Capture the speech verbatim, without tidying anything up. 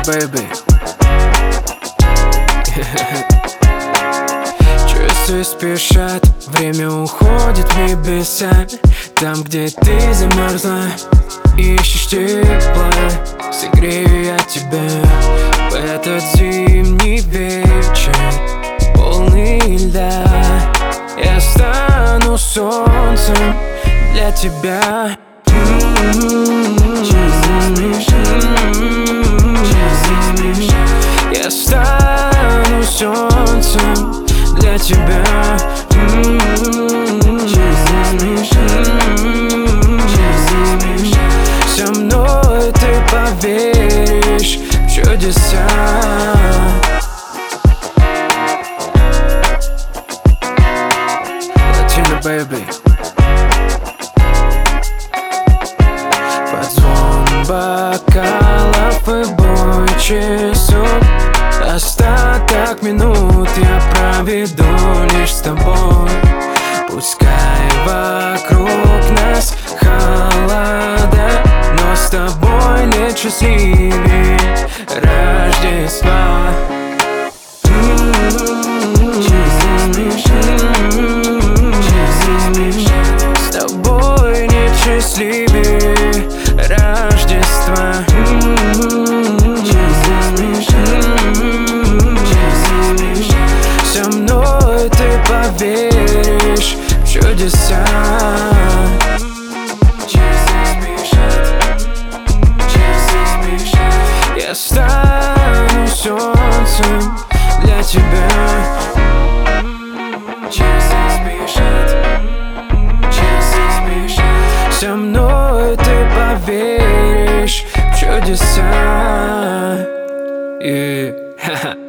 baby. Часы спешат, время уходит в небеса. Там, где ты замерзла, ищешь тепло, согрею я тебя в этот зимний вечер, полный льда. Я стану солнцем для тебя. Я стану солнцем для тебя. Со мной ты поверишь в чудеса. Latino baby. Под звон бокалов и бой часов остаток минут я проведу лишь с тобой. Пускай вокруг нас холода, но с тобой нет счастливее Рождества. С тобой нет счастливее Рождества. Со мной ты поверишь в чудеса. Я стану солнцем для тебя. Со мной ты поверишь в чудеса. И